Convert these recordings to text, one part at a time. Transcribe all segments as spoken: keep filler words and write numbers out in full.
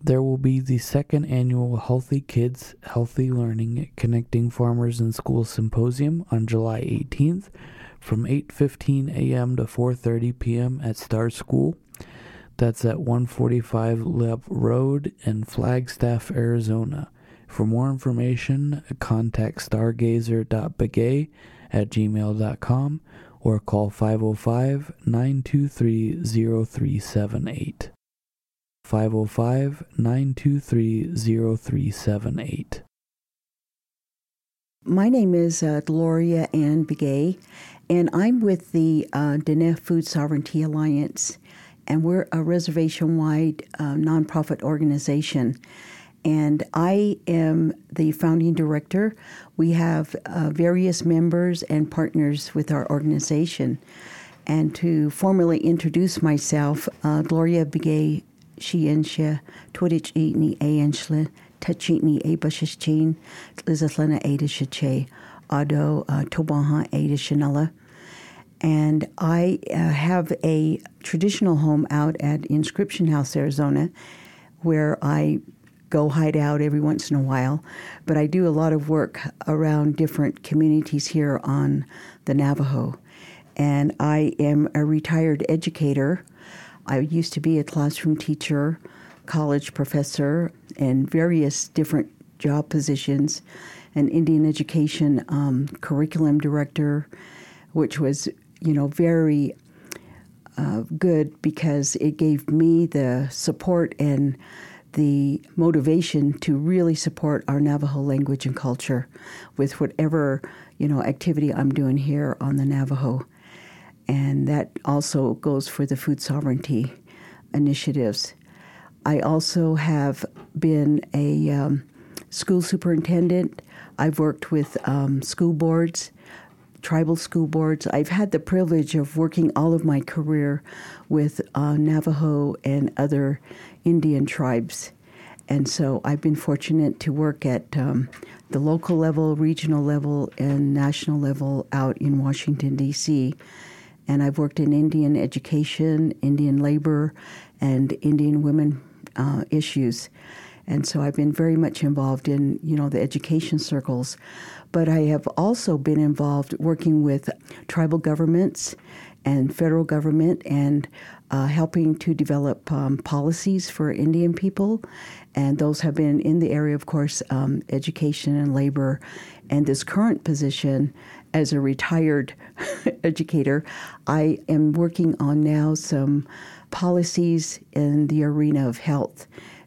There will be the second annual Healthy Kids, Healthy Learning Connecting Farmers and Schools Symposium on July eighteenth from eight fifteen a.m. to four thirty p.m. at Star School. That's at one forty-five Leb Road in Flagstaff, Arizona. For more information, contact stargazer dot begay at gmail dot com or call five oh five, nine two three, oh three seven eight. five oh five, nine two three, oh three seven eight. My name is uh, Gloria Ann Begay, and I'm with the uh, Diné Food Sovereignty Alliance, and we're a reservation-wide uh, nonprofit organization. And I am the founding director. We have uh, various members and partners with our organization. And to formally introduce myself, uh, Gloria Begay Shiensha, Twitich Eatney Aenshle, Tachitney Abashichin, Lizatlana Ada Shiche, Ado Tobaha Ada Shanella. And I uh, have a traditional home out at Inscription House, Arizona, where I go hide out every once in a while. But I do a lot of work around different communities here on the Navajo. And I am a retired educator. I used to be a classroom teacher, college professor, and various different job positions, an Indian education um, curriculum director, which was, you know, very uh, good because it gave me the support and the motivation to really support our Navajo language and culture with whatever, you know, activity I'm doing here on the Navajo. And that also goes for the food sovereignty initiatives. I also have been a um, school superintendent. I've worked with um, school boards, tribal school boards. I've had the privilege of working all of my career with uh, Navajo and other Indian tribes. And so I've been fortunate to work at um, the local level, regional level, and national level out in Washington, D C And I've worked in Indian education, Indian labor, and Indian women uh, issues. And so I've been very much involved in, you know, the education circles. But I have also been involved working with tribal governments and federal government and uh, helping to develop um, policies for Indian people. And those have been in the area, of course, um, education and labor. And this current position as a retired educator, I am working on now some policies in the arena of health.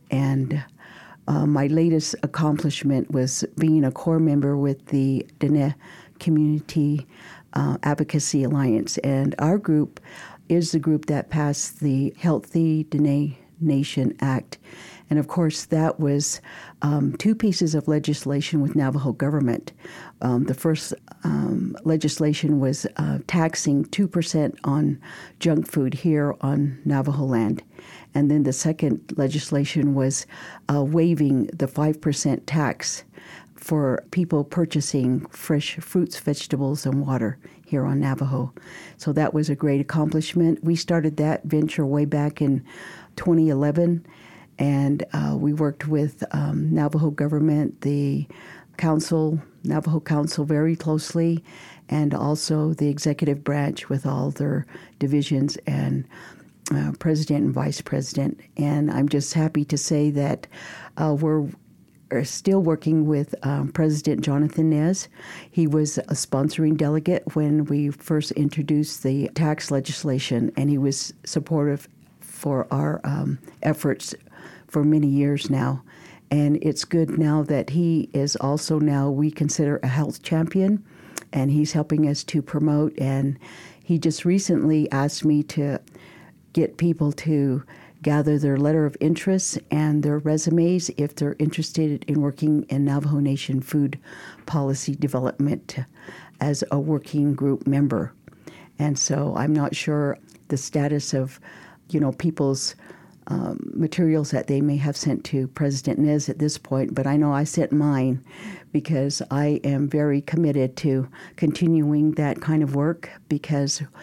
And uh, my latest accomplishment was being a core member with the Diné Community uh, Advocacy Alliance. And our group is the group that passed the Healthy Diné Nation Act. And of course, that was um, two pieces of legislation with Navajo government. Um, the first um, legislation was uh, taxing two percent on junk food here on Navajo land. And then the second legislation was uh, waiving the five percent tax for people purchasing fresh fruits, vegetables, and water here on Navajo. So that was a great accomplishment. We started that venture way back in twenty eleven. And uh, we worked with um, Navajo government, the council, Navajo Council very closely, and also the executive branch with all their divisions and uh, president and vice president. And I'm just happy to say that uh, we're are still working with um, President Jonathan Nez. He was a sponsoring delegate when we first introduced the tax legislation, and he was supportive for our um, efforts for many years now. And it's good now that he is also now, we consider a health champion, and he's helping us to promote. And he just recently asked me to get people to gather their letter of interest and their resumes if they're interested in working in Navajo Nation food policy development as a working group member. And so I'm not sure the status of, you know, people's um, materials that they may have sent to President Nez at this point, but I know I sent mine because I am very committed to continuing that kind of work because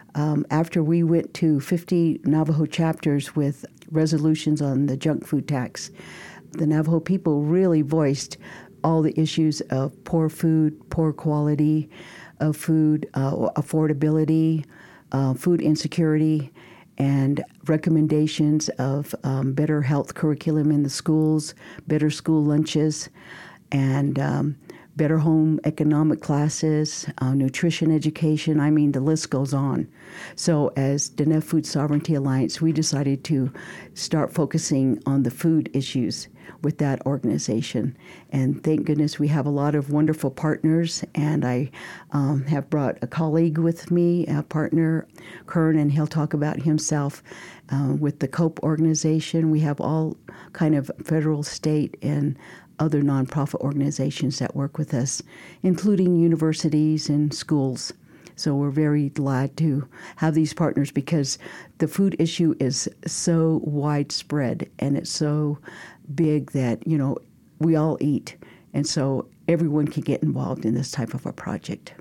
Um, after we went to fifty Navajo chapters with resolutions on the junk food tax, the Navajo people really voiced all the issues of poor food, poor quality of food, uh, affordability, uh, food insecurity, and recommendations of um, better health curriculum in the schools, better school lunches, and um, better home economic classes, uh, nutrition education. I mean, the list goes on. So as Diné Food Sovereignty Alliance, we decided to start focusing on the food issues with that organization. And thank goodness we have a lot of wonderful partners. And I um, have brought a colleague with me, a partner, Kern, and he'll talk about himself. Uh, with the COPE organization, we have all kind of federal, state, and other nonprofit organizations that work with us, including universities and schools. So we're very glad to have these partners because the food issue is so widespread and it's so big that, you know, we all eat. And so everyone can get involved in this type of a project.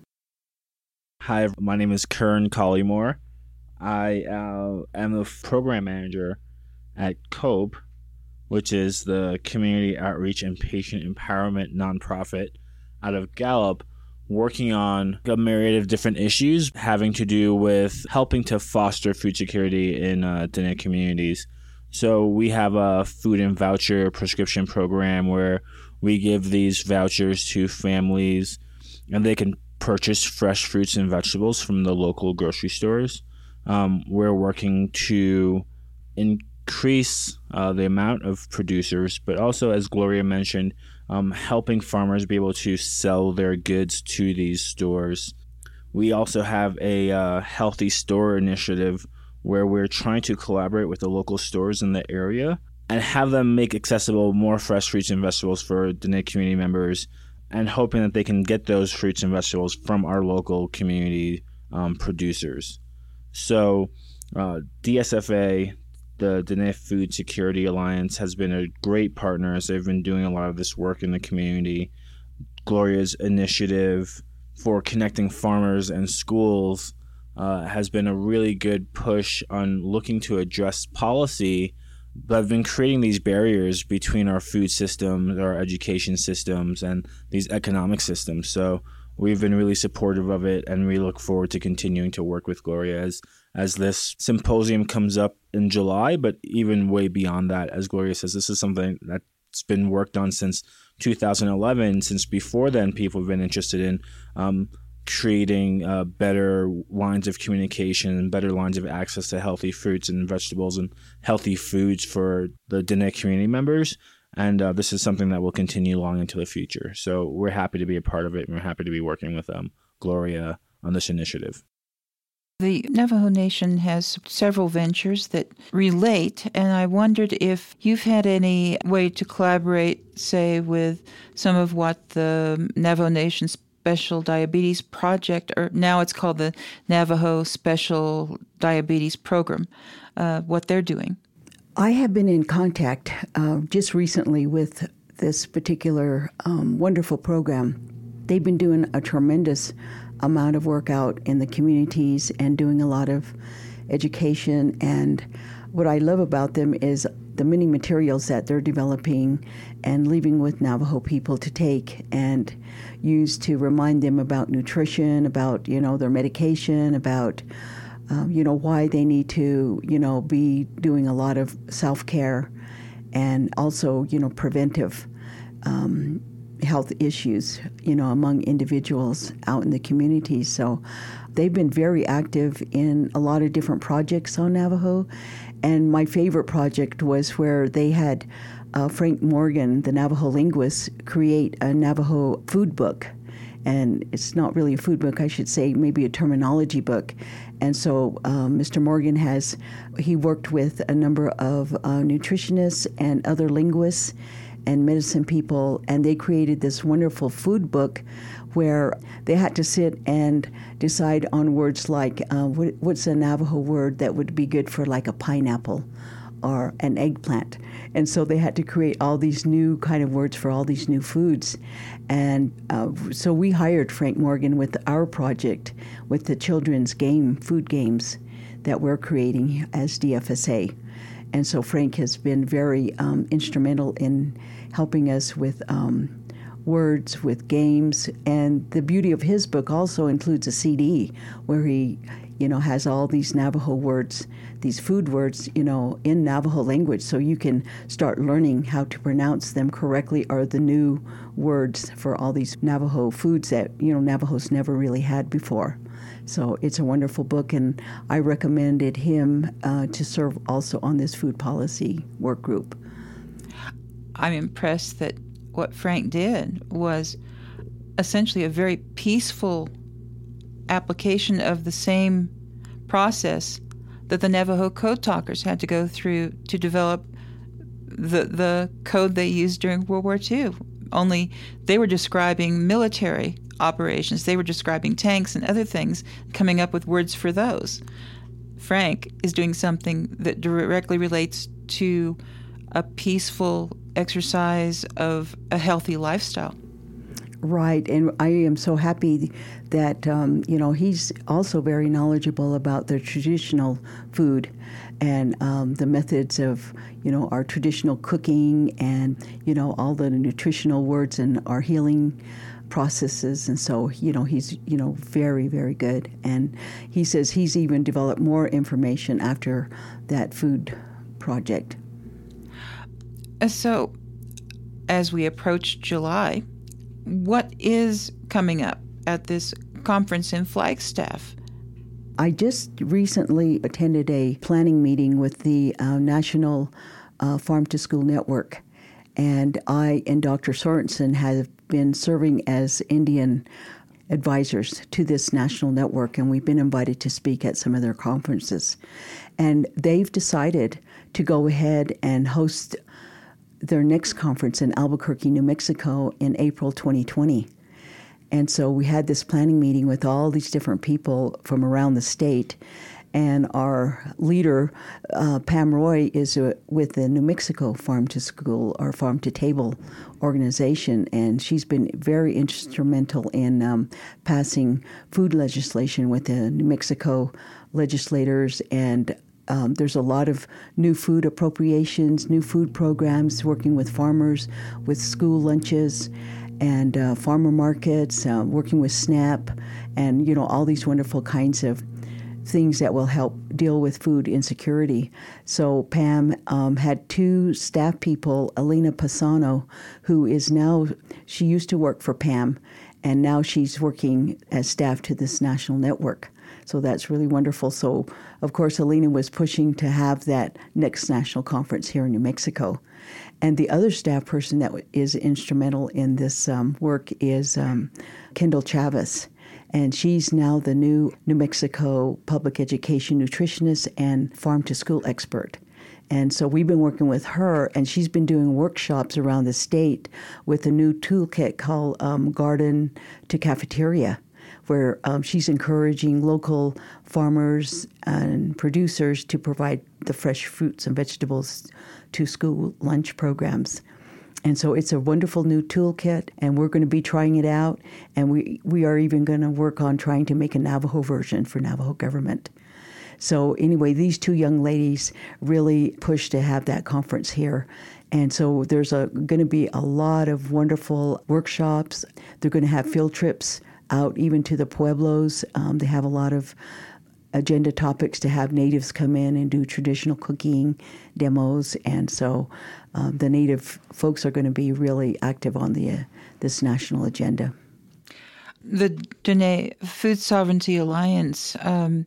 Hi, my name is Kern Collymore. I uh, am the program manager at COPE, which is the Community Outreach and Patient Empowerment nonprofit out of Gallup, working on a myriad of different issues having to do with helping to foster food security in uh, Diné communities. So we have a food and voucher prescription program where we give these vouchers to families and they can purchase fresh fruits and vegetables from the local grocery stores. Um, we're working to increase uh, the amount of producers, but also, as Gloria mentioned, um, helping farmers be able to sell their goods to these stores. We also have a uh, healthy store initiative where we're trying to collaborate with the local stores in the area and have them make accessible more fresh fruits and vegetables for Diné community members, and hoping that they can get those fruits and vegetables from our local community um, producers. So uh, D S F A, the Diné Food Security Alliance, has been a great partner as they've been doing a lot of this work in the community. Gloria's initiative for connecting farmers and schools uh, has been a really good push on looking to address policy that have been creating these barriers between our food systems, our education systems, and these economic systems. So we've been really supportive of it, and we look forward to continuing to work with Gloria as, as this symposium comes up in July, but even way beyond that. As Gloria says, this is something that's been worked on since two thousand eleven. Since before then, people have been interested in um, creating uh, better lines of communication and better lines of access to healthy fruits and vegetables and healthy foods for the Diné community members. And uh, this is something that will continue long into the future. So we're happy to be a part of it, and we're happy to be working with um, Gloria on this initiative. The Navajo Nation has several ventures that relate, and I wondered if you've had any way to collaborate, say, with some of what the Navajo Nation Special Diabetes Project, or now it's called the Navajo Special Diabetes Program, uh, what they're doing. I have been in contact uh, just recently with this particular um, wonderful program. They've been doing a tremendous amount of work out in the communities and doing a lot of education. And what I love about them is the many materials that they're developing and leaving with Navajo people to take and use to remind them about nutrition, about, you know, their medication, about Um, you know, why they need to, you know, be doing a lot of self-care and also, you know, preventive um, health issues, you know, among individuals out in the community. So they've been very active in a lot of different projects on Navajo. And my favorite project was where they had uh, Frank Morgan, the Navajo linguist, create a Navajo food book. And it's not really a food book, I should say, maybe a terminology book. And so um, Mister Morgan has, he worked with a number of uh, nutritionists and other linguists and medicine people, and they created this wonderful food book where they had to sit and decide on words like, uh, what, what's a Navajo word that would be good for like a pineapple? or an eggplant. And so they had to create all these new kind of words for all these new foods. And uh, so we hired Frank Morgan with our project, with the children's game, food games that we're creating as D F S A. And so Frank has been very um, instrumental in helping us with um, words, with games. And the beauty of his book also includes a C D where he, you know, has all these Navajo words, these food words, you know, in Navajo language, so you can start learning how to pronounce them correctly, or the new words for all these Navajo foods that, you know, Navajos never really had before. So it's a wonderful book, and I recommended him uh, to serve also on this food policy work group. I'm impressed that what Frank did was essentially a very peaceful application of the same process that the Navajo code talkers had to go through to develop the the code they used during World War Two. Only they were describing military operations. They were describing tanks and other things, coming up with words for those. Frank is doing something that directly relates to a peaceful exercise of a healthy lifestyle. Right, and I am so happy that, um, you know, he's also very knowledgeable about the traditional food and um, the methods of, you know, our traditional cooking and, you know, all the nutritional words and our healing processes. And so, you know, he's, you know, very, very good. And he says he's even developed more information after that food project. So, as we approach July, what is coming up at this conference in Flagstaff? I just recently attended a planning meeting with the uh, National uh, Farm to School Network, and I and Doctor Sorensen have been serving as Indian advisors to this national network, and we've been invited to speak at some of their conferences. And they've decided to go ahead and host their next conference in Albuquerque, New Mexico in April twenty twenty. And so we had this planning meeting with all these different people from around the state. And our leader, uh, Pam Roy, is uh, with the New Mexico Farm to School or Farm to Table organization. And she's been very instrumental in um, passing food legislation with the New Mexico legislators. And Um, there's a lot of new food appropriations, new food programs, working with farmers, with school lunches, and uh, farmer markets, uh, working with SNAP, and, you know, all these wonderful kinds of things that will help deal with food insecurity. So Pam um, had two staff people, Elena Pisano, who is now, she used to work for Pam, and now she's working as staff to this national network. So that's really wonderful. So, of course, Alina was pushing to have that next national conference here in New Mexico. And the other staff person that is instrumental in this um, work is um, Kendall Chavez. And she's now the new New Mexico public education nutritionist and farm-to-school expert. And so we've been working with her, and she's been doing workshops around the state with a new toolkit called um, Garden to Cafeteria, where um, she's encouraging local farmers and producers to provide the fresh fruits and vegetables to school lunch programs. And so it's a wonderful new toolkit, and we're going to be trying it out, and we, we are even going to work on trying to make a Navajo version for Navajo government. So anyway, these two young ladies really pushed to have that conference here. And so there's a, going to be a lot of wonderful workshops. They're going to have field trips out even to the pueblos. Um, they have a lot of agenda topics to have natives come in and do traditional cooking demos. And so um, the native folks are going to be really active on the uh, this national agenda. The Dene Food Sovereignty Alliance um,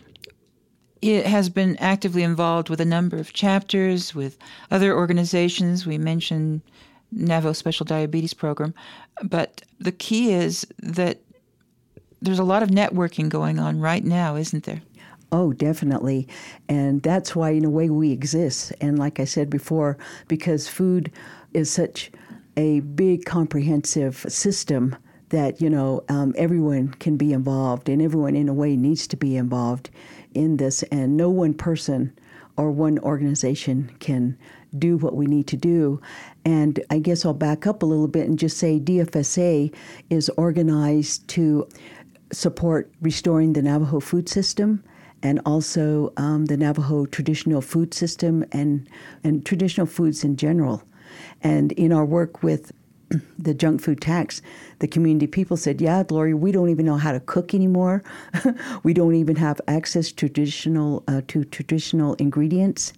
it has been actively involved with a number of chapters, with other organizations. We mentioned Navajo Special Diabetes Program. But the key is that there's a lot of networking going on right now, isn't there? Oh, definitely. And that's why, in a way, we exist. And like I said before, because food is such a big, comprehensive system that, you know, um, everyone can be involved, and everyone, in a way, needs to be involved in this. And no one person or one organization can do what we need to do. And I guess I'll back up a little bit and just say D F S A is organized to support restoring the Navajo food system and also um, the Navajo traditional food system and, and traditional foods in general. And in our work with the junk food tax, the community people said, yeah, Gloria, we don't even know how to cook anymore. We don't even have access to traditional, uh, to traditional ingredients.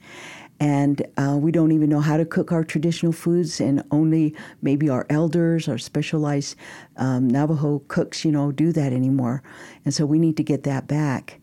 And uh, we don't even know how to cook our traditional foods, and only maybe our elders or specialized um, Navajo cooks, you know, do that anymore. And so we need to get that back.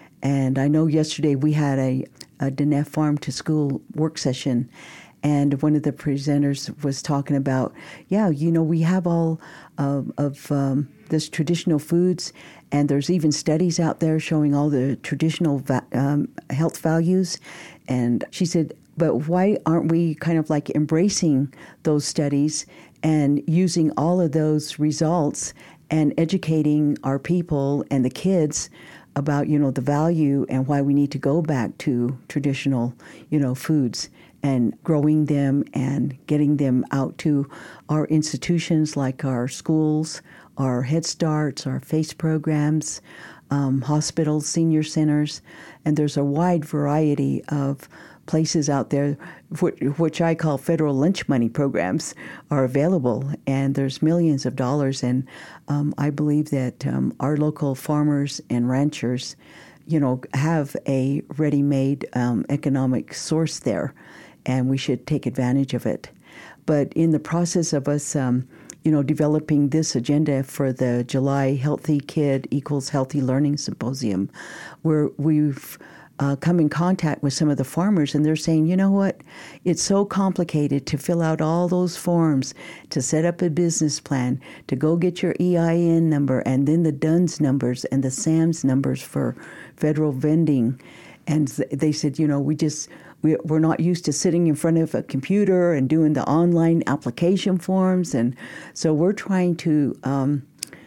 And I know yesterday we had a, a D N F Farm to School work session, and one of the presenters was talking about, yeah, you know, we have all uh, of um, this traditional foods, and there's even studies out there showing all the traditional va- um, health values. And she said, but why aren't we kind of like embracing those studies and using all of those results and educating our people and the kids about, you know, the value and why we need to go back to traditional, you know, foods and growing them and getting them out to our institutions like our schools, our Head Starts, our FACE programs, um, hospitals, senior centers. And there's a wide variety of places out there, which I call federal lunch money programs, are available. And there's millions of dollars. And um, I believe that um, our local farmers and ranchers, you know, have a ready-made um, economic source there, and we should take advantage of it. But in the process of us, um, you know, developing this agenda for the July Healthy Kid Equals Healthy Learning Symposium, where we've uh, come in contact with some of the farmers, and they're saying, you know what, it's so complicated to fill out all those forms, to set up a business plan, to go get your E I N number, and then the D U N S numbers and the S A M S numbers for federal vending. And they said, you know, we just, we, we're not used to sitting in front of a computer and doing the online application forms. And so we're trying to um,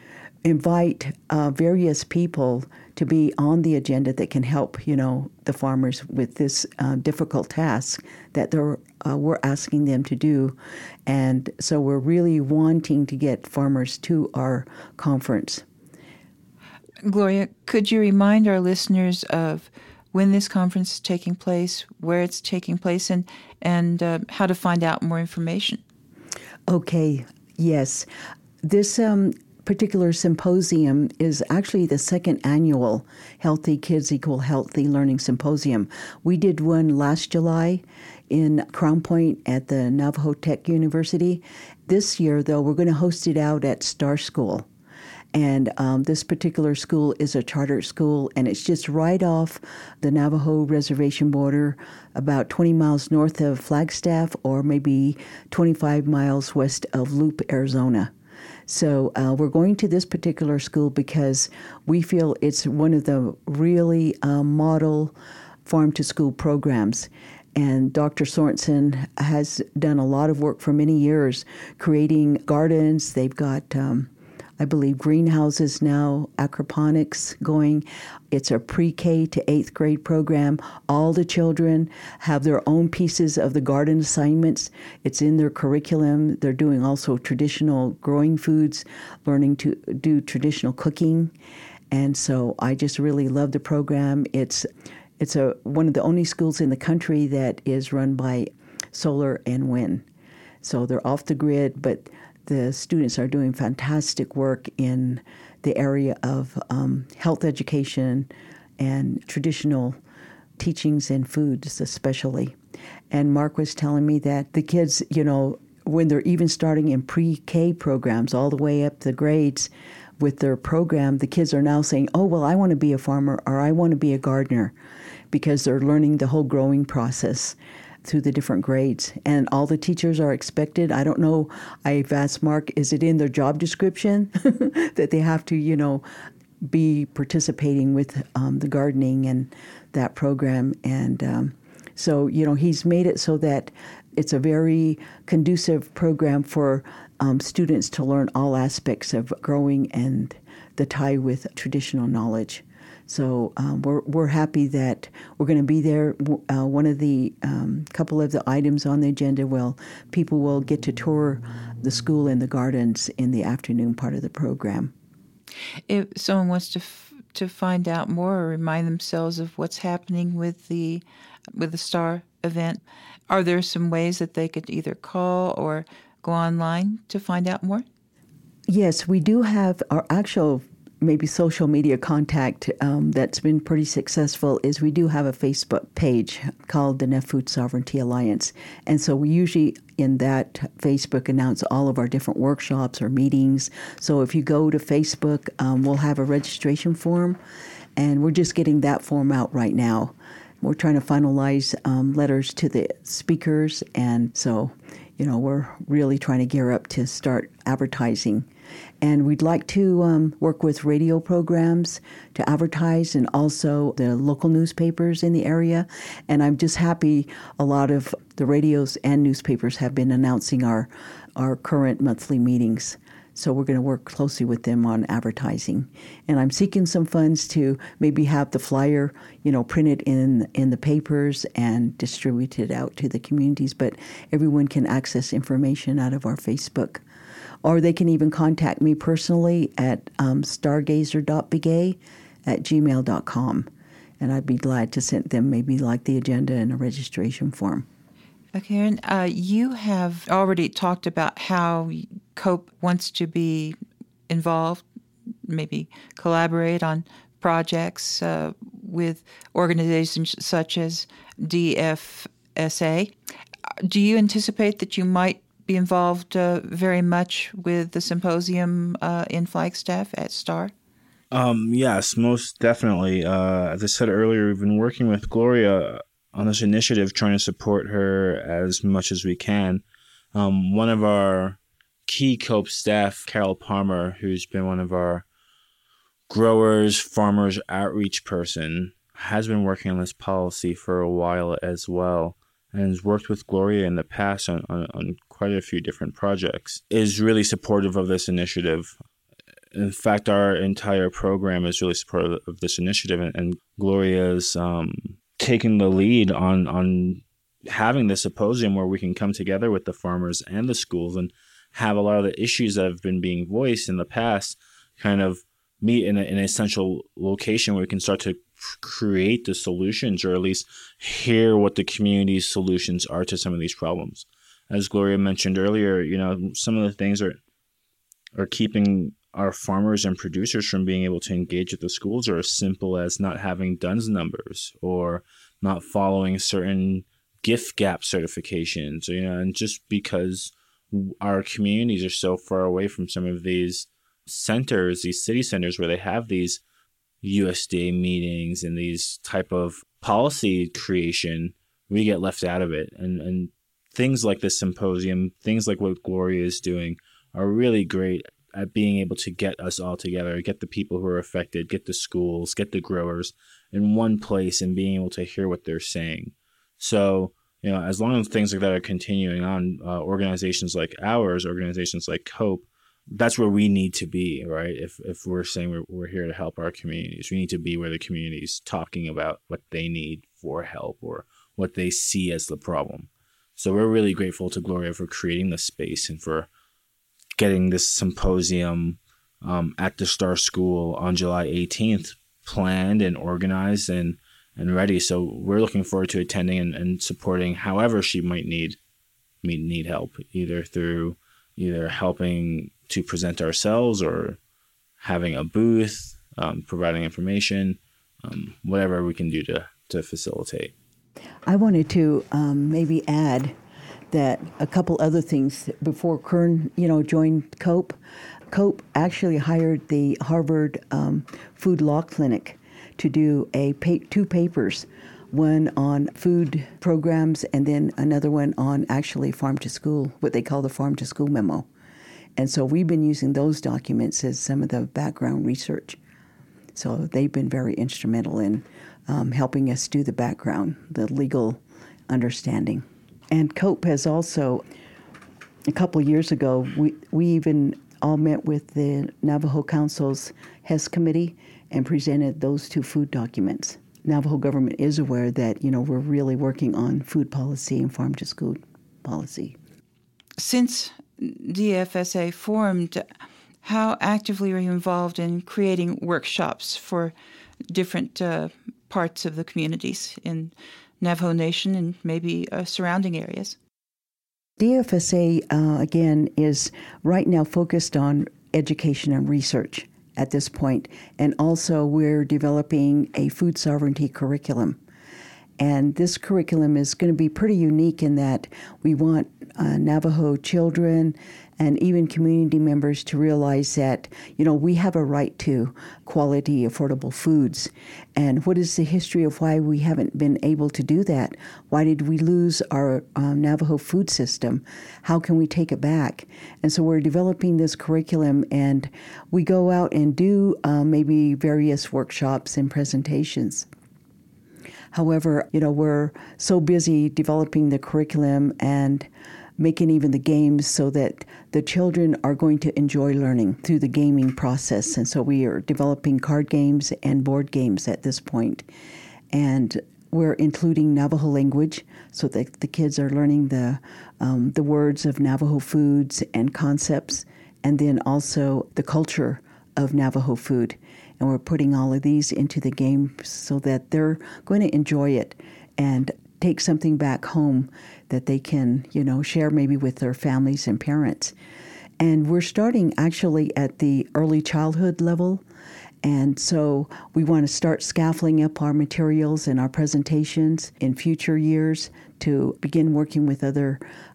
invite uh, various people to be on the agenda that can help, you know, the farmers with this uh, difficult task that they're, uh, we're asking them to do. And so we're really wanting to get farmers to our conference. Gloria, could you remind our listeners of when this conference is taking place, where it's taking place, and, and uh, how to find out more information? Okay, yes. This um, particular symposium is actually the second annual Healthy Kids Equal Healthy Learning Symposium. We did one last July in Crown Point at the Navajo Tech University. This year, though, we're going to host it out at Star School. And um, this particular school is a charter school, and it's just right off the Navajo reservation border, about twenty miles north of Flagstaff, or maybe twenty-five miles west of Loop, Arizona. So uh, we're going to this particular school because we feel it's one of the really uh, model farm-to-school programs. And Doctor Sorensen has done a lot of work for many years, creating gardens. They've got Um, I believe greenhouses now, aquaponics going. It's a pre-K to eighth grade program. All the children have their own pieces of the garden assignments. It's in their curriculum. They're doing also traditional growing foods, learning to do traditional cooking. And so I just really love the program. It's it's a one of the only schools in the country that is run by solar and wind. So they're off the grid, but the students are doing fantastic work in the area of um, health education and traditional teachings in foods especially. And Mark was telling me that the kids, you know, when they're even starting in pre-K programs all the way up the grades with their program, the kids are now saying, oh, well, I want to be a farmer or I want to be a gardener, because they're learning the whole growing process through the different grades. And all the teachers are expected. I don't know, I've asked Mark, is it in their job description that they have to, you know, be participating with um, the gardening and that program? And um, so, you know, he's made it so that it's a very conducive program for um, students to learn all aspects of growing and the tie with traditional knowledge. So um, we're we're happy that we're going to be there. Uh, one of the um, couple of the items on the agenda will people will get to tour the school and the gardens in the afternoon part of the program. If someone wants to f- to find out more or remind themselves of what's happening with the with the STAR event, are there some ways that they could either call or go online to find out more? Yes, we do have our actual maybe social media contact um, that's been pretty successful is we do have a Facebook page called the Neff Food Sovereignty Alliance. And so we usually in that Facebook announce all of our different workshops or meetings. So if you go to Facebook, um, we'll have a registration form, and we're just getting that form out right now. We're trying to finalize um, letters to the speakers, and so, you know, we're really trying to gear up to start advertising. And we'd like to um, work with radio programs to advertise, and also the local newspapers in the area. And I'm just happy a lot of the radios and newspapers have been announcing our, our current monthly meetings. So we're going to work closely with them on advertising. And I'm seeking some funds to maybe have the flyer, you know, printed in in the papers and distributed out to the communities. But everyone can access information out of our Facebook. Or they can even contact me personally at um, stargazer dot begay at gmail dot com. And I'd be glad to send them maybe like the agenda and a registration form. Okay, and uh, you have already talked about how COPE wants to be involved, maybe collaborate on projects uh, with organizations such as D F S A. Do you anticipate that you might be involved uh, very much with the symposium uh, in Flagstaff at STAR? Um, yes, most definitely. Uh, as I said earlier, we've been working with Gloria on this initiative, trying to support her as much as we can. Um, one of our key COPE staff, Carol Palmer, who's been one of our growers, farmers outreach person, has been working on this policy for a while as well, and has worked with Gloria in the past on, on, on quite a few different projects, is really supportive of this initiative. In fact, our entire program is really supportive of this initiative, and, and Gloria's um, taken the lead on on having this symposium where we can come together with the farmers and the schools and have a lot of the issues that have been being voiced in the past kind of meet in, a, in an essential location where we can start to create the solutions, or at least hear what the community's solutions are to some of these problems. As Gloria mentioned earlier, you know, some of the things are are keeping our farmers and producers from being able to engage with the schools are as simple as not having D U N S numbers or not following certain gift gap certifications, you know, and just because our communities are so far away from some of these centers, these city centers where they have these U S D A meetings and these type of policy creation, we get left out of it. And, and things like this symposium, things like what Gloria is doing are really great at being able to get us all together, get the people who are affected, get the schools, get the growers in one place and being able to hear what they're saying. So, you know, as long as things like that are continuing on, uh, organizations like ours, organizations like COPE, that's where we need to be, right? If if we're saying we're, we're here to help our communities, we need to be where the community is talking about what they need for help or what they see as the problem. So we're really grateful to Gloria for creating this space and for getting this symposium um, at the STAR School on July eighteenth planned and organized and, and ready. So we're looking forward to attending and, and supporting however she might need need help, either through either helping to present ourselves or having a booth, um, providing information, um, whatever we can do to, to facilitate. I wanted to um, maybe add that a couple other things before Kern, you know, joined COPE. COPE actually hired the Harvard um, Food Law Clinic to do a pa- two papers, one on food programs and then another one on actually farm to school, what they call the farm to school memo. And so we've been using those documents as some of the background research. So they've been very instrumental in um, helping us do the background, the legal understanding. And COPE has also, a couple years ago, we, we even all met with the Navajo Council's H E S committee, and presented those two food documents. Navajo government is aware that, you know, we're really working on food policy and farm-to-school policy. Since D F S A formed, how actively are you involved in creating workshops for different uh, parts of the communities in Navajo Nation and maybe uh, surrounding areas? D F S A, uh, again, is right now focused on education and research at this point. And also we're developing a food sovereignty curriculum. And this curriculum is going to be pretty unique in that we want uh, Navajo children and even community members to realize that, you know, we have a right to quality, affordable foods. And what is the history of why we haven't been able to do that? Why did we lose our um, Navajo food system? How can we take it back? And so we're developing this curriculum, and we go out and do uh, maybe various workshops and presentations. However, you know, we're so busy developing the curriculum and making even the games so that the children are going to enjoy learning through the gaming process. And so we are developing card games and board games at this point. And we're including Navajo language so that the kids are learning the um, the words of Navajo foods and concepts, and then also the culture of Navajo food. And we're putting all of these into the game so that they're going to enjoy it and take something back home that they can, you know, share maybe with their families and parents. And we're starting actually at the early childhood level. And so we want to start scaffolding up our materials and our presentations in future years to begin working with other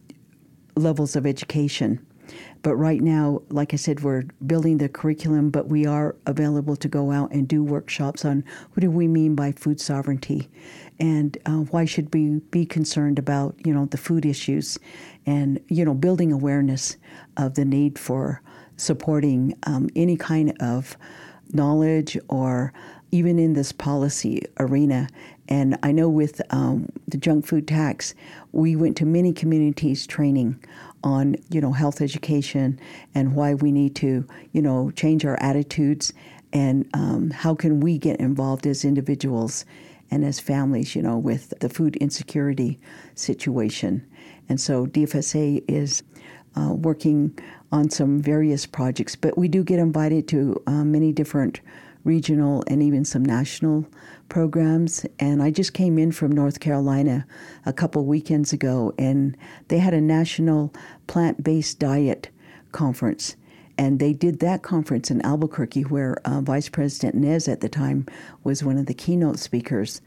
levels of education. But right now, like I said, we're building the curriculum, but we are available to go out and do workshops on what do we mean by food sovereignty, and uh, why should we be concerned about, you know, the food issues, and, you know, building awareness of the need for supporting um, any kind of knowledge or even in this policy arena. And I know with um, the junk food tax, we went to many communities training on, you know, health education and why we need to, you know, change our attitudes, and um, how can we get involved as individuals and as families, you know, with the food insecurity situation. And so D F S A is uh, working on some various projects, but we do get invited to uh, many different regional and even some national programs. And I just came in from North Carolina a couple weekends ago, and they had a national plant-based diet conference. And they did that conference in Albuquerque, where uh, Vice President Nez at the time was one of the keynote speakers.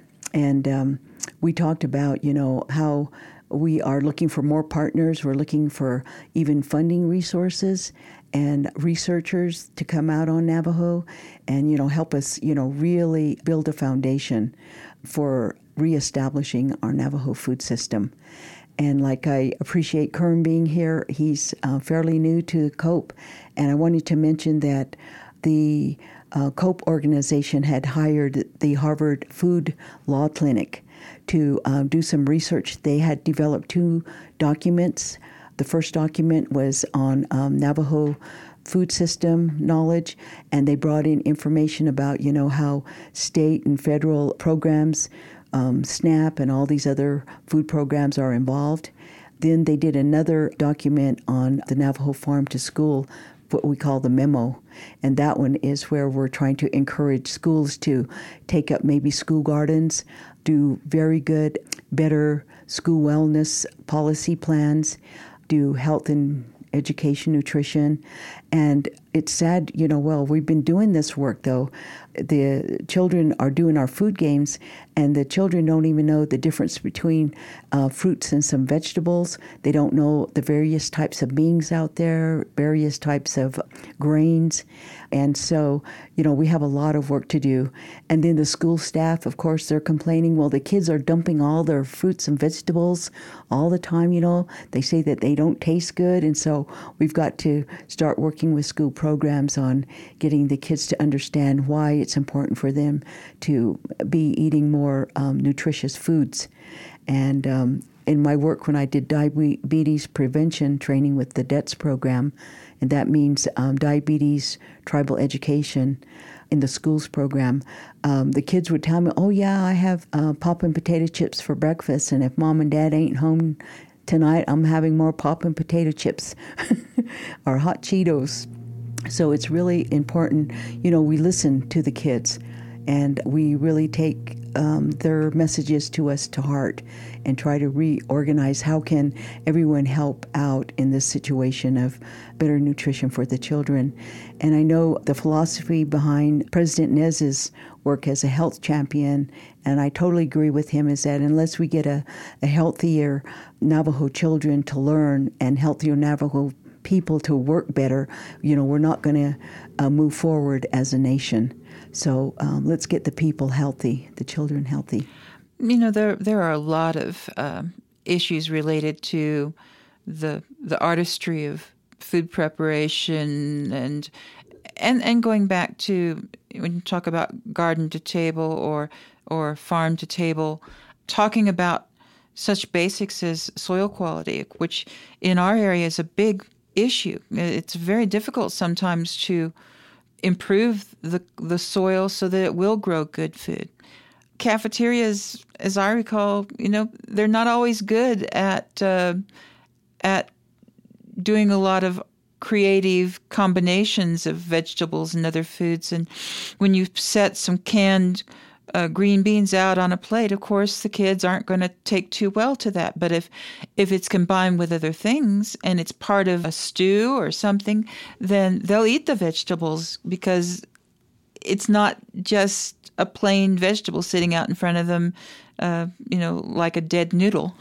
And um, we talked about, you know, how we are looking for more partners. We're looking for even funding resources and researchers to come out on Navajo and, you know, help us, you know, really build a foundation for reestablishing our Navajo food system. And like, I appreciate Kern being here. He's uh, fairly new to COPE. And I wanted to mention that the uh, COPE organization had hired the Harvard Food Law Clinic to uh, do some research. They had developed two documents. The first document was on um, Navajo food system knowledge, and they brought in information about, you know, how state and federal programs, um, SNAP and all these other food programs are involved. Then they did another document on the Navajo Farm to School, what we call the memo. And that one is where we're trying to encourage schools to take up maybe school gardens, do very good, better school wellness policy plans, do health and education, nutrition. And it's sad, you know, well, we've been doing this work, though. The children are doing our food games, and the children don't even know the difference between uh, fruits and some vegetables. They don't know the various types of beans out there, various types of grains. And so, you know, we have a lot of work to do. And then the school staff, of course, they're complaining, well, the kids are dumping all their fruits and vegetables all the time, you know. They say that they don't taste good. And so we've got to start working with school programs on getting the kids to understand why it's important for them to be eating more um, nutritious foods. And um, in my work when I did diabetes prevention training with the D E T S program, and that means um, diabetes tribal education, in the schools program. Um, the kids would tell me, oh, yeah, I have uh, poppin' potato chips for breakfast, and if mom and dad ain't home tonight, I'm having more poppin' potato chips or hot Cheetos. So it's really important, you know, we listen to the kids, and we really take um, their messages to us to heart and try to reorganize how can everyone help out in this situation of better nutrition for the children. And I know the philosophy behind President Nez's work as a health champion, and I totally agree with him, is that unless we get a, a healthier Navajo children to learn and healthier Navajo people to work better, you know, we're not going to uh, move forward as a nation. So um, let's get the people healthy, the children healthy. You know, there there are a lot of uh, issues related to the the artistry of food preparation, and and and going back to when you talk about garden to table or or farm to table, talking about such basics as soil quality, which in our area is a big issue. It's very difficult sometimes to improve the the soil so that it will grow good food. Cafeterias, as I recall, you know, they're not always good at uh, at doing a lot of creative combinations of vegetables and other foods. And when you set some canned uh, green beans out on a plate, of course, the kids aren't going to take too well to that. But if if it's combined with other things and it's part of a stew or something, then they'll eat the vegetables because it's not just a plain vegetable sitting out in front of them, uh, you know, like a dead noodle.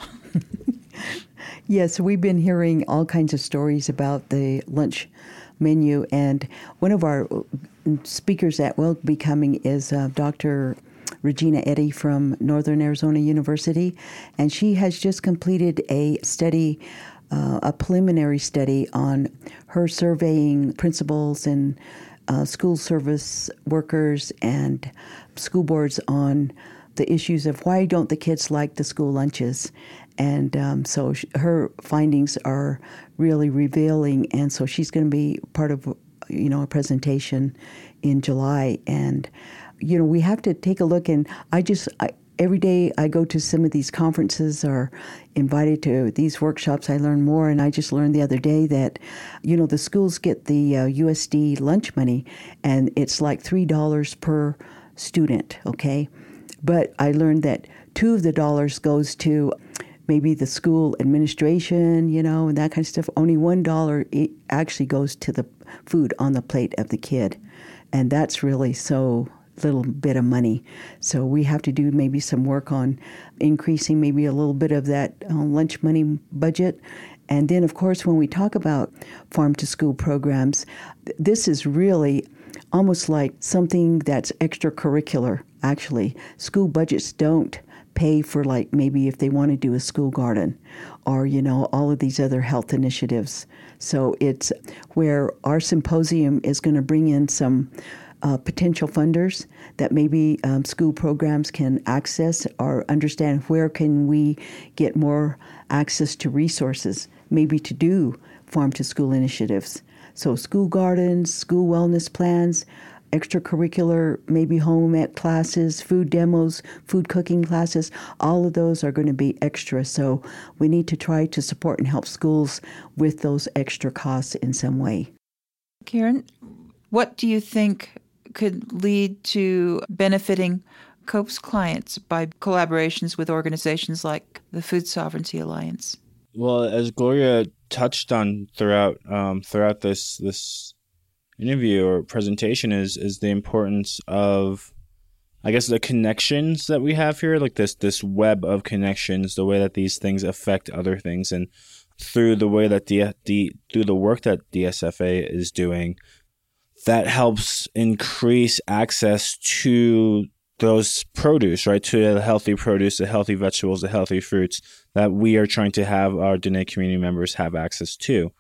Yes, we've been hearing all kinds of stories about the lunch menu, and one of our speakers that will be coming is uh, Doctor Regina Eddy from Northern Arizona University, and she has just completed a study, uh, a preliminary study on her surveying principals and uh, school service workers and school boards on the issues of why don't the kids like the school lunches. And um, so sh- her findings are really revealing, and so she's going to be part of, you know, a presentation in July. And, you know, we have to take a look, and I just, I, every day I go to some of these conferences or invited to these workshops, I learn more, and I just learned the other day that, you know, the schools get the uh, U S D lunch money, and it's like three dollars per student, okay? But I learned that two of the dollars goes to maybe the school administration, you know, and that kind of stuff. Only one dollar actually goes to the food on the plate of the kid. And that's really so little bit of money. So we have to do maybe some work on increasing maybe a little bit of that uh, lunch money budget. And then, of course, when we talk about farm-to-school programs, th- this is really almost like something that's extracurricular, actually. School budgets don't pay for, like, maybe if they want to do a school garden or, you know, all of these other health initiatives. So it's where our symposium is going to bring in some uh, potential funders that maybe um, school programs can access or understand where can we get more access to resources, maybe to do farm-to-school initiatives. So school gardens, school wellness plans, extracurricular, maybe home ec classes, food demos, food cooking classes, all of those are going to be extra. So we need to try to support and help schools with those extra costs in some way. Karen, what do you think could lead to benefiting COPE's clients by collaborations with organizations like the Food Sovereignty Alliance? Well, as Gloria touched on throughout um, throughout this this interview or presentation, is is the importance of, I guess, the connections that we have here, like this this web of connections, the way that these things affect other things, and through the way that the, the through the work that D S F A is doing, that helps increase access to those produce, right? To the healthy produce, the healthy vegetables, the healthy fruits that we are trying to have our Dene community members have access to.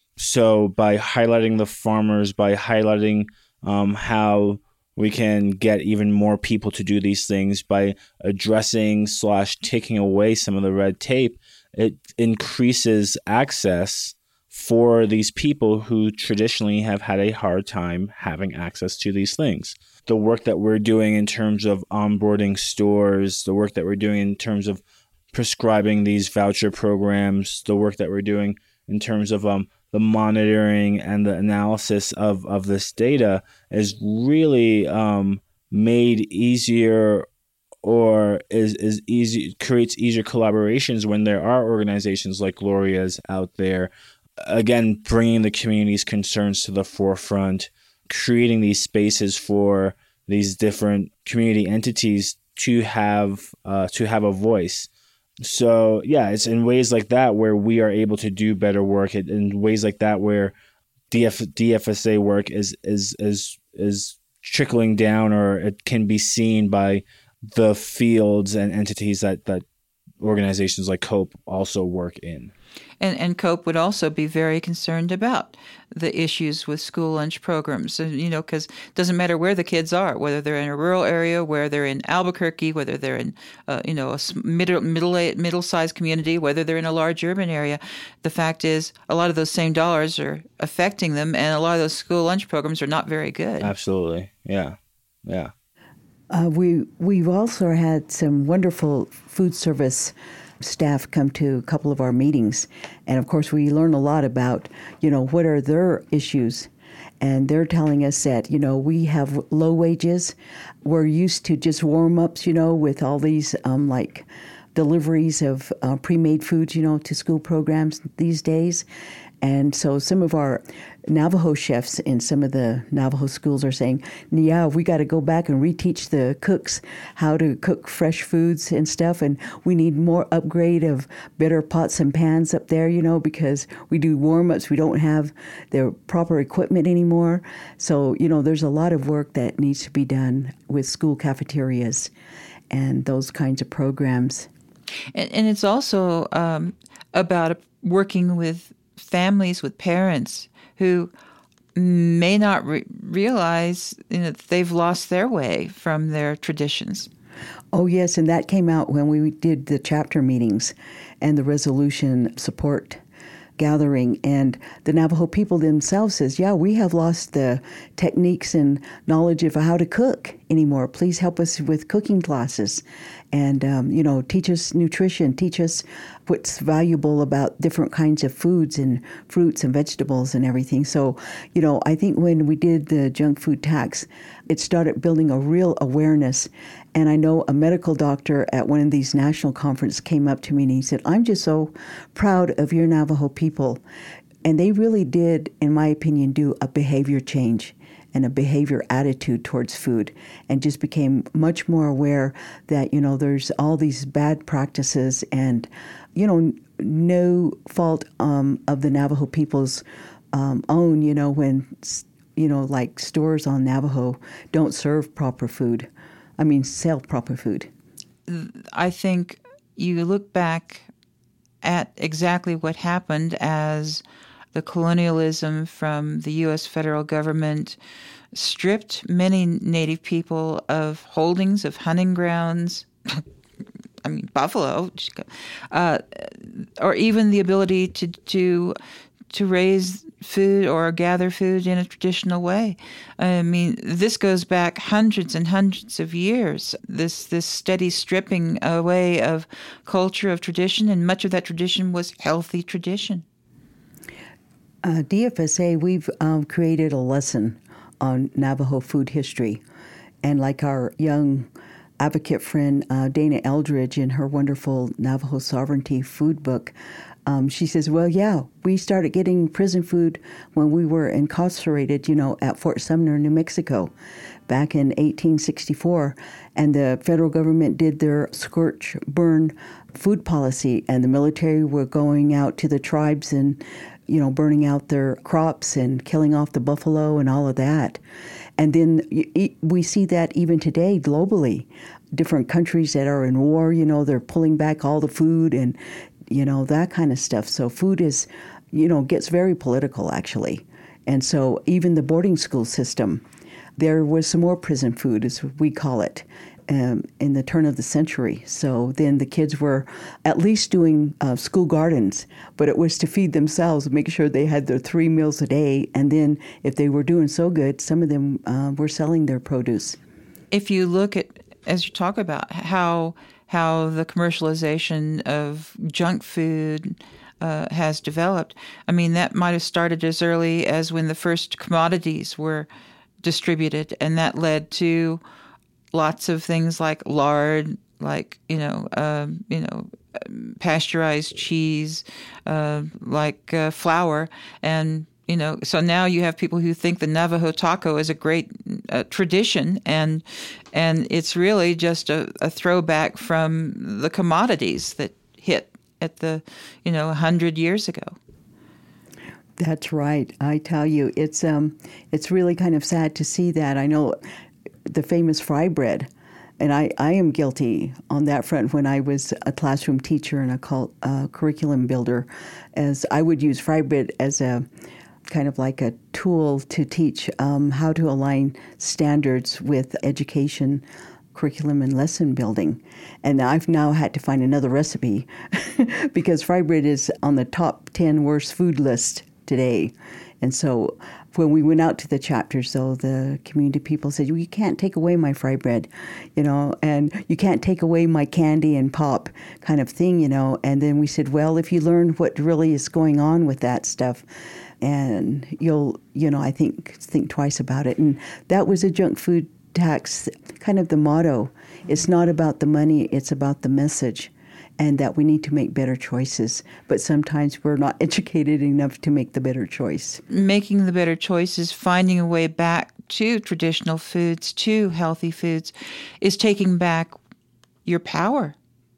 So by highlighting the farmers, by highlighting um, how we can get even more people to do these things, by addressing slash taking away some of the red tape, it increases access for these people who traditionally have had a hard time having access to these things. the work that we're doing in terms of onboarding stores, the work that we're doing in terms of prescribing these voucher programs, the work that we're doing in terms of um, the monitoring and the analysis of, of this data is really um, made easier or is, is easy, creates easier collaborations when there are organizations like Gloria's out there, again, bringing the community's concerns to the forefront, creating these spaces for these different community entities to have uh, to have a voice. So yeah, it's in ways like that where we are able to do better work, in ways like that where D F, D F S A work is is is is trickling down, or it can be seen by the fields and entities that, that organizations like COPE also work in. And, and COPE would also be very concerned about the issues with school lunch programs. So, you know, because it doesn't matter where the kids are, whether they're in a rural area, whether they're in Albuquerque, whether they're in, uh, you know, a middle, middle, middle-sized community, whether they're in a large urban area. The fact is a lot of those same dollars are affecting them, and a lot of those school lunch programs are not very good. Absolutely. Yeah. Yeah. Uh, we, we've also had some wonderful food service staff come to a couple of our meetings. And of course, we learn a lot about, you know, what are their issues. And they're telling us that, you know, we have low wages. We're used to just warm-ups, you know, with all these, um, like, deliveries of uh, pre-made foods, you know, to school programs these days. And so some of our Navajo chefs in some of the Navajo schools are saying, yeah, we got to go back and reteach the cooks how to cook fresh foods and stuff. And we need more upgrade of better pots and pans up there, you know, because we do warm-ups. We don't have the proper equipment anymore. So, you know, there's a lot of work that needs to be done with school cafeterias and those kinds of programs. And, and it's also um, about working with families, with parents who may not re- realize, you know, that they've lost their way from their traditions. Oh, yes, and that came out when we did the chapter meetings and the resolution support gathering. And the Navajo people themselves says, yeah, we have lost the techniques and knowledge of how to cook anymore. Please help us with cooking classes and, um, you know, teach us nutrition, teach us what's valuable about different kinds of foods and fruits and vegetables and everything. So, you know, I think when we did the junk food tax, it started building a real awareness. And I know a medical doctor at one of these national conferences came up to me and he said, I'm just so proud of your Navajo people. And they really did, in my opinion, do a behavior change and a behavior attitude towards food, and just became much more aware that, you know, there's all these bad practices and, you know, no fault um, of the Navajo people's um, own, you know, when, you know, like stores on Navajo don't serve proper food. I mean, sell proper food. I think you look back at exactly what happened as the colonialism from the U S federal government stripped many Native people of holdings, of hunting grounds, I mean, buffalo, uh, or even the ability to, to to raise food or gather food in a traditional way. I mean, this goes back hundreds and hundreds of years, this this steady stripping away of culture, of tradition, and much of that tradition was healthy tradition. Uh, D F S A, we've um, created a lesson on Navajo food history. And like our young advocate friend, uh, Dana Eldridge, in her wonderful Navajo Sovereignty food book, Um, she says, well, yeah, we started getting prison food when we were incarcerated, you know, at Fort Sumner, New Mexico, back in eighteen sixty-four. And the federal government did their scorch burn food policy, and the military were going out to the tribes and, you know, burning out their crops and killing off the buffalo and all of that. And then we see that even today globally. Different countries that are in war, you know, they're pulling back all the food and, you know, that kind of stuff. So food is, you know, gets very political, actually. And so even the boarding school system, there was some more prison food, as we call it, um, in the turn of the century. So then the kids were at least doing uh, school gardens, but it was to feed themselves, make sure they had their three meals a day. And then if they were doing so good, some of them uh, were selling their produce. If you look at, as you talk about how how the commercialization of junk food uh, has developed, I mean, that might have started as early as when the first commodities were distributed, and that led to lots of things like lard, like you know, um, you know, pasteurized cheese, uh, like uh, flour, and you know. So now you have people who think the Navajo taco is a great uh, tradition, and and it's really just a, a throwback from the commodities that hit at the, you know, a hundred years ago. That's right. I tell you, it's um, it's really kind of sad to see that. I know the famous fry bread, and I, I am guilty on that front when I was a classroom teacher and a cult, uh, curriculum builder, as I would use fry bread as a kind of like a tool to teach um, how to align standards with education, curriculum, and lesson building. And I've now had to find another recipe because fry bread is on the top ten worst food list today. And so when we went out to the chapters, though, the community people said, well, you can't take away my fry bread, you know, and you can't take away my candy and pop kind of thing, you know. And then we said, well, if you learn what really is going on with that stuff, and you'll, you know, I think, think twice about it. And that was a junk food tax, kind of the motto. It's not about the money, it's about the message. And that we need to make better choices. But sometimes we're not educated enough to make the better choice. Making the better choices, finding a way back to traditional foods, to healthy foods, is taking back your power.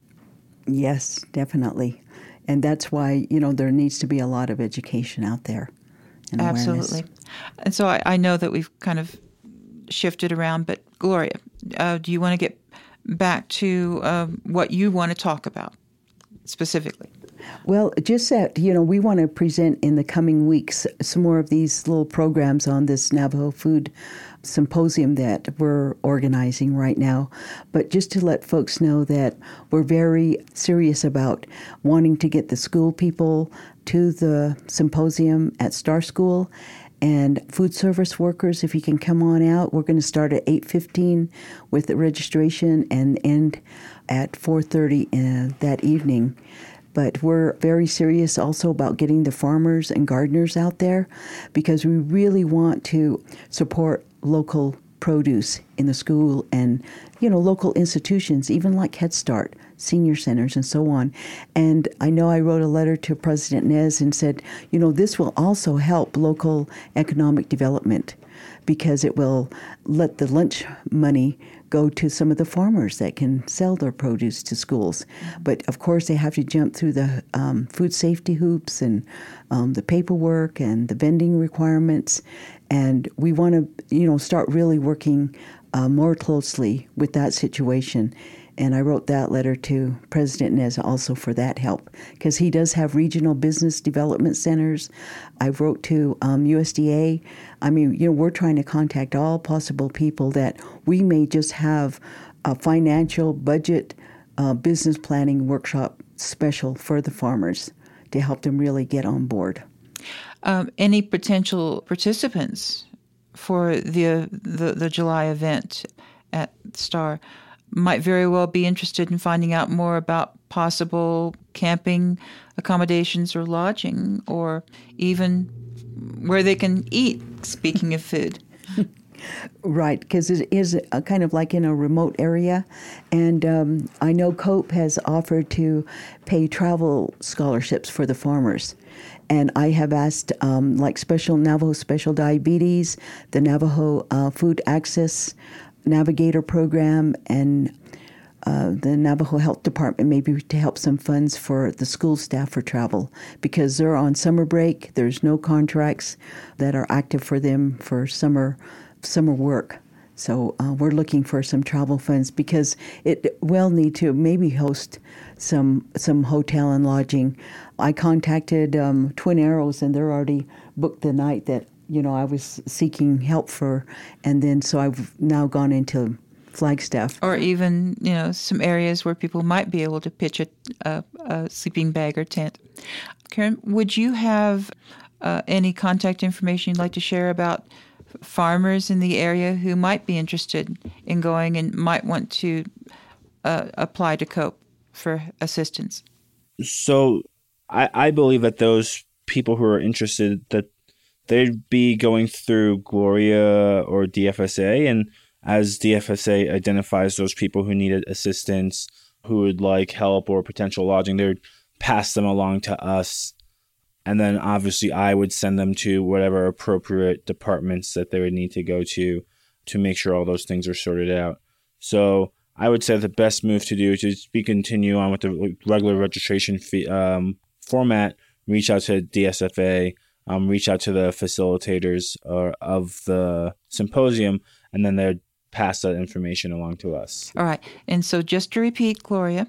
Yes, definitely. And that's why, you know, there needs to be a lot of education out there. And absolutely. awareness. And so I, I know that we've kind of shifted around, but Gloria, uh, do you want to get back to um, what you want to talk about specifically? Well, just that, you know, we want to present in the coming weeks some more of these little programs on this Navajo Food Symposium that we're organizing right now. But just to let folks know that we're very serious about wanting to get the school people to the symposium at Star School. And food service workers, if you can come on out, we're going to start at eight fifteen with the registration and end at four thirty uh, that evening. But we're very serious also about getting the farmers and gardeners out there because we really want to support local produce in the school and, you know, local institutions, even like Head Start, senior centers, and so on. And I know I wrote a letter to President Nez and said, you know, this will also help local economic development because it will let the lunch money go to some of the farmers that can sell their produce to schools. But of course, they have to jump through the um, food safety hoops and um, the paperwork and the vending requirements. And we want to, you know, start really working uh, more closely with that situation. And I wrote that letter to President Nez also for that help because he does have regional business development centers. I wrote to um, U S D A. I mean, you know, we're trying to contact all possible people that we may just have a financial budget uh, business planning workshop special for the farmers to help them really get on board. Um, any potential participants for the, the the July event at Star might very well be interested in finding out more about possible camping accommodations or lodging, or even where they can eat, speaking of food. Right, because it is a kind of like in a remote area. And um, I know COPE has offered to pay travel scholarships for the farmers. And I have asked, um, like special Navajo Special Diabetes, the Navajo uh, Food Access Navigator Program, and uh, the Navajo Health Department, maybe to help some funds for the school staff for travel, because they're on summer break. There's no contracts that are active for them for summer summer work. So uh, we're looking for some travel funds because it will need to maybe host some some hotel and lodging. I contacted um, Twin Arrows, and they're already booked the night that, you know, I was seeking help for. And then so I've now gone into Flagstaff. Or even, you know, some areas where people might be able to pitch a, a, a sleeping bag or tent. Karen, would you have uh, any contact information you'd like to share about farmers in the area who might be interested in going and might want to uh, apply to COPE for assistance? So I, I believe that those people who are interested, that they'd be going through Gloria or D F S A, and as D F S A identifies those people who needed assistance, who would like help or potential lodging, they would pass them along to us. And then obviously I would send them to whatever appropriate departments that they would need to go to to make sure all those things are sorted out. So I would say the best move to do is just be continue on with the regular registration fee, um, format, reach out to D S F A, um, reach out to the facilitators uh, of the symposium, and then they'd pass that information along to us. All right. And so just to repeat, Gloria,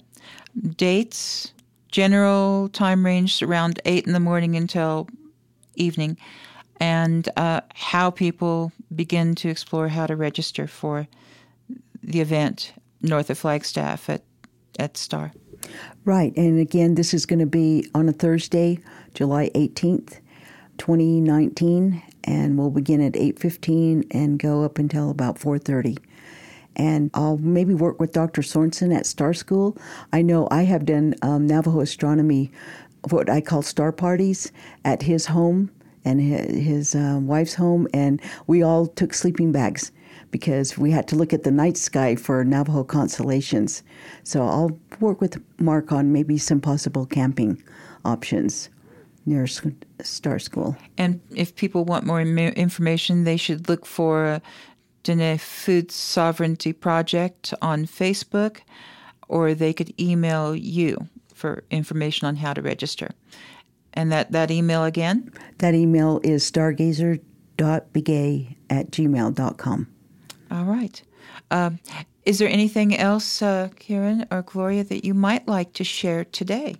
dates, general time range around eight in the morning until evening, and uh, how people begin to explore how to register for the event north of Flagstaff at, at STAR. Right. And again, this is going to be on a Thursday, July eighteenth, twenty nineteen, and we'll begin at eight fifteen and go up until about four thirty. And I'll maybe work with Doctor Sorensen at Star School. I know I have done um, Navajo astronomy, what I call star parties, at his home and his, his uh, wife's home, and we all took sleeping bags because we had to look at the night sky for Navajo constellations. So I'll work with Mark on maybe some possible camping options near Star School. And if people want more im- information, they should look for uh, Dene Food Sovereignty Project on Facebook, or they could email you for information on how to register. And that, that email again? That email is stargazer dot begay at gmail dot com. All right. Um, is there anything else, uh, Karen or Gloria, that you might like to share today?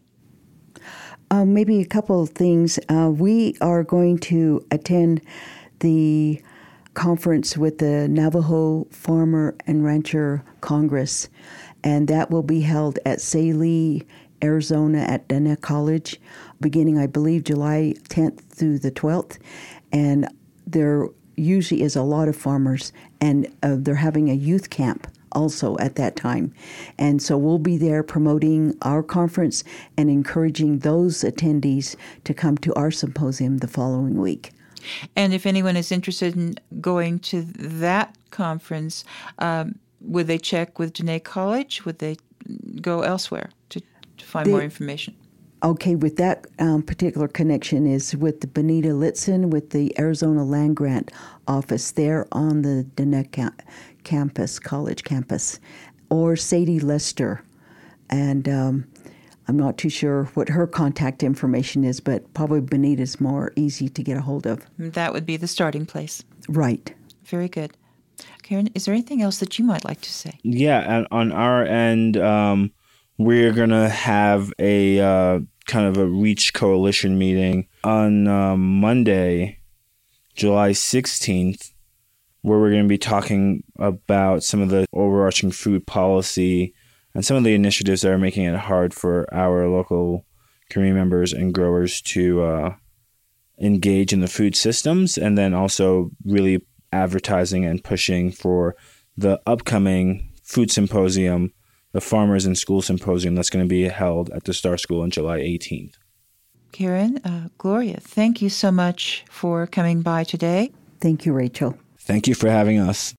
Uh, maybe a couple of things. Uh, we are going to attend the conference with the Navajo Farmer and Rancher Congress, and that will be held at Saline, Arizona at Dene College, beginning, I believe, July tenth through the twelfth. And there usually is a lot of farmers, and uh, they're having a youth camp also at that time. And so we'll be there promoting our conference and encouraging those attendees to come to our symposium the following week. And if anyone is interested in going to that conference, um, would they check with Dene College? Would they go elsewhere to, to find they, more information? Okay, with that um, particular connection is with the Benita Litzen with the Arizona Land Grant Office there on the Dene ca- campus, college campus, or Sadie Lester. And um, I'm not too sure what her contact information is, but probably Benita's more easy to get a hold of. That would be the starting place. Right. Very good. Karen, is there anything else that you might like to say? Yeah, and on our end, um, we're going to have a uh, kind of a REACH coalition meeting on um, Monday, July sixteenth, where we're going to be talking about some of the overarching food policy and some of the initiatives that are making it hard for our local community members and growers to uh, engage in the food systems, and then also really advertising and pushing for the upcoming food symposium, the Farmers and School Symposium that's going to be held at the Star School on July eighteenth. Karen, uh, Gloria, thank you so much for coming by today. Thank you, Rachel. Thank you for having us.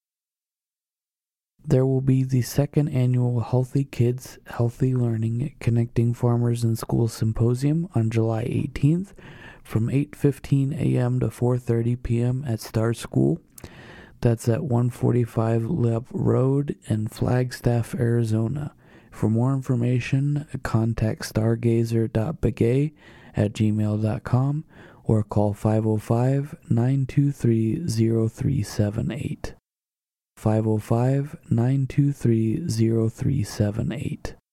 There will be the second annual Healthy Kids, Healthy Learning Connecting Farmers and Schools Symposium on July eighteenth from eight fifteen a.m. to four thirty p.m. at Star School. That's at one forty-five Leb Road in Flagstaff, Arizona. For more information, contact stargazer dot begay at gmail dot com or call five oh five, nine two three, oh three seven eight. five oh five, nine two three, oh three seven eight.